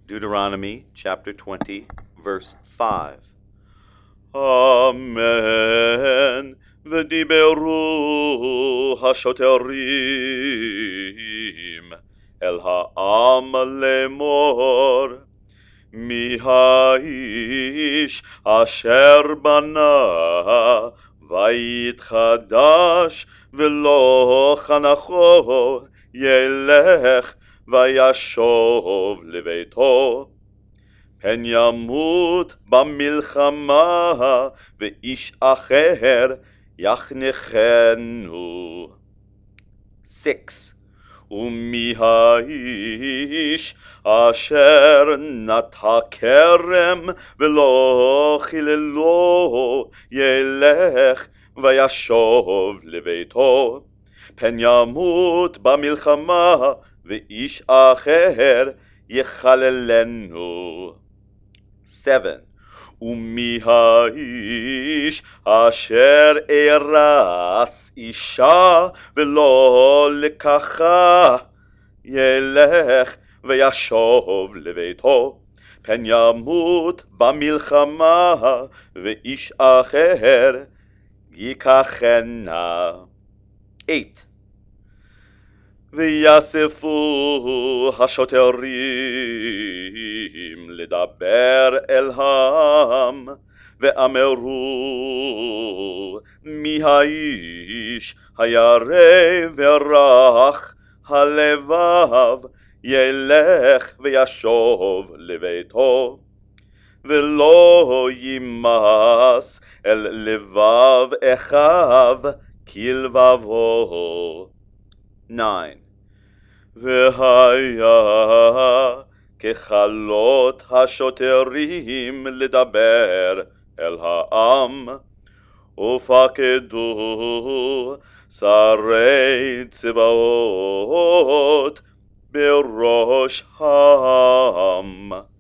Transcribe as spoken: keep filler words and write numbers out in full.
Deuteronomy chapter twenty, verse five. Amen. ודיברו השוטרים אל העם לאמור, מי האיש אשר בנה ויתחדש ולא חנכו, ילך וישוב לביתו, פן ימות במלחמה ואיש אחר יחנכנו. six. ומי האיש אשר נטע כרם ולא חיללו, ילך וישוב לביתו, פן ימות במלחמה ואיש אחר יחללנו. seven. ומי האיש אשר ארס אישה ולא לקחה, ילך וישוב לביתו, פן ימות במלחמה ואיש אחר ייקחנה. eight. ויאספו השוטרים לדבר אל העם, ואמרו, מי האיש הירא ורך הלבב, ילך וישוב לביתו, ולא יימס אל לבב אחיו כלבבו. nine. והיה ככלות השוטרים לדבר אל העם, ופקדו שרי צבאות בראש העם.